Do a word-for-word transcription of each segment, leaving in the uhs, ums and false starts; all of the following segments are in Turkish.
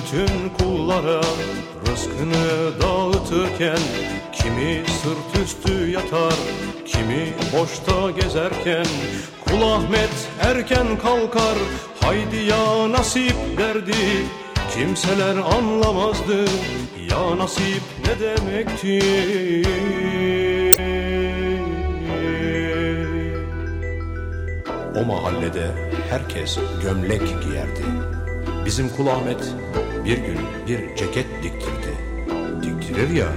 bütün kullara rızkını dağıtırken, kimi sırt üstü yatar, kimi boşta gezerken, Kul Ahmet erken kalkar, haydi ya nasip derdi. Kimseler anlamazdı ya nasip ne demekti. O mahallede herkes gömlek giyerdi. Bizim Kul Ahmet bir gün bir ceket diktirdi. Diktirir ya.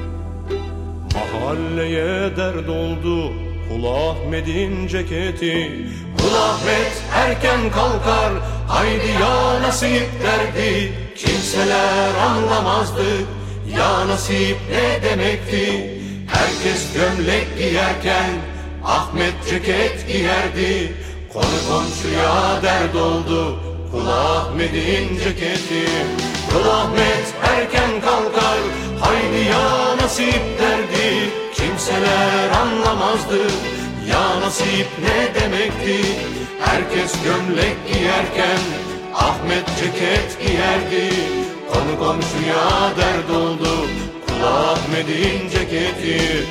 Mahalleye dert oldu Kul Ahmet'in ceketi. Kul Ahmet erken kalkar, haydi ya nasip derdi. Kimseler anlamazdı ya nasip ne demekti. Herkes gömlek giyerken Ahmet ceket giyerdi. Konu komşuya dert oldu Kul Ahmet'in ceketi. Kul Ahmet erken kalkar, haydi ya nasip derdi. Kimseler anlamazdı ya nasip ne demekti. Herkes gömlek giyerken Ahmet ceket giyerdi. Konu komşuya dert oldu Kul Ahmet'in ceketi.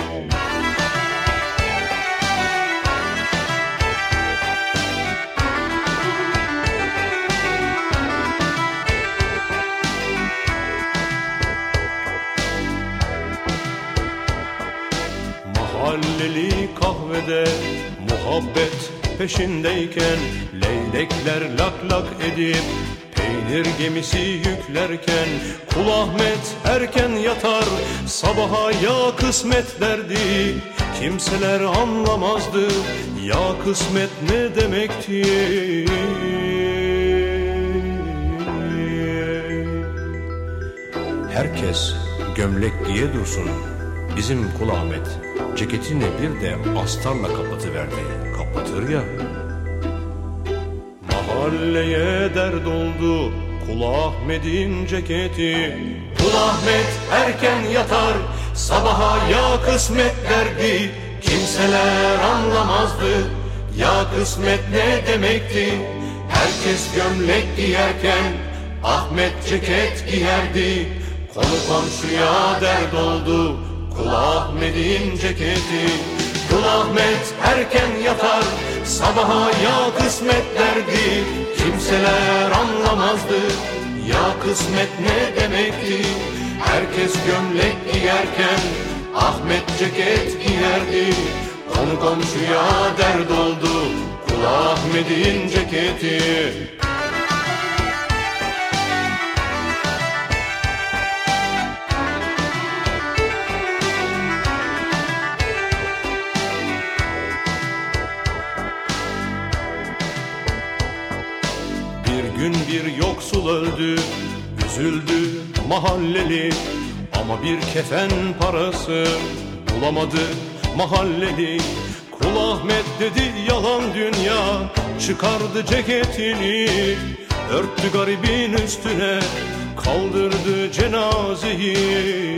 Mahalleli kahvede muhabbet peşindeyken, leylekler lak lak edip peynir gemisi yüklerken, Kul Ahmet erken yatar, sabaha ya kısmet derdi. Kimseler anlamazdı ya kısmet ne demekti. Herkes gömlek giye dursun, bizim Kul Ahmet ceketini bir de astarla kapatıverdi. Kapatır ya. Mahalleye dert oldu Kul Ahmet'in ceketi. Kul Ahmet erken yatar, sabaha ya kısmet derdi. Kimseler anlamazdı ya kısmet ne demekti. Herkes gömlek giyerken Ahmet ceket giyerdi. Konu komşuya dert oldu Kul Ahmet'in ceketi. Kul Ahmet erken yatar, sabaha ya kısmet derdi. Kimseler anlamazdı ya kısmet ne demekti. Herkes gömlek giyerken Ahmet ceket giyerdi. Konu komşuya dert oldu Kul Ahmet'in ceketi. Bir gün bir yoksul öldü, üzüldü mahalleli. Ama bir kefen parası bulamadı mahalleli. Kul Ahmet dedi yalan dünya, çıkardı ceketini. Örttü garibin üstüne, kaldırdı cenazeyi.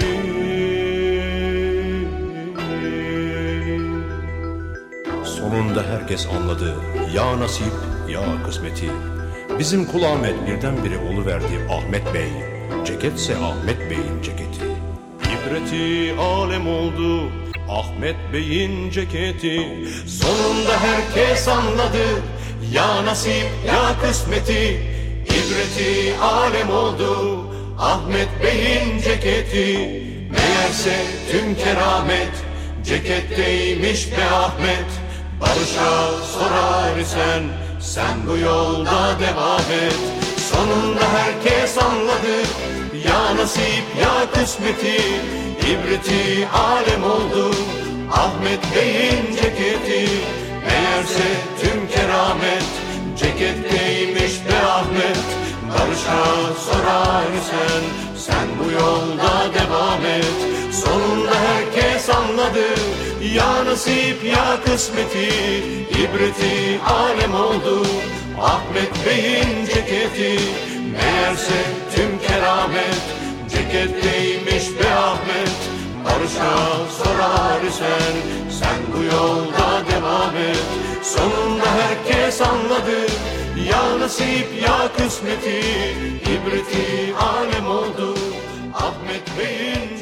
Sonunda herkes anladı ya nasip ya kısmeti. Bizim Kul Ahmet birdenbire oluverdi Ahmet Bey. Ceketse Ahmet Bey'in ceketi. İbreti alem oldu Ahmet Bey'in ceketi. Sonunda herkes anladı ya nasip ya kısmeti. İbreti alem oldu Ahmet Bey'in ceketi. Meğerse tüm keramet ceketteymiş be Ahmet. Barış'a sorar isen sen bu yolda devam et. Sonunda herkes anladı ya nasip ya kısmeti. İbreti alem oldu Ahmet Bey'in ceketi. Meğerse tüm keramet ceketteymiş be Ahmet. Barış'a sorar isen sen bu yolda devam et. Sonunda herkes anladı ya nasip ya kısmeti. İbreti alem oldu Ahmet Bey'in ceketi. Meğerse tüm keramet ceketteymiş be Ahmet. Barış'a sorar isen sen bu yolda devam et. Sonunda herkes salladı. Ya nasip ya kısmeti, ibreti alem oldu Ahmet Bey'in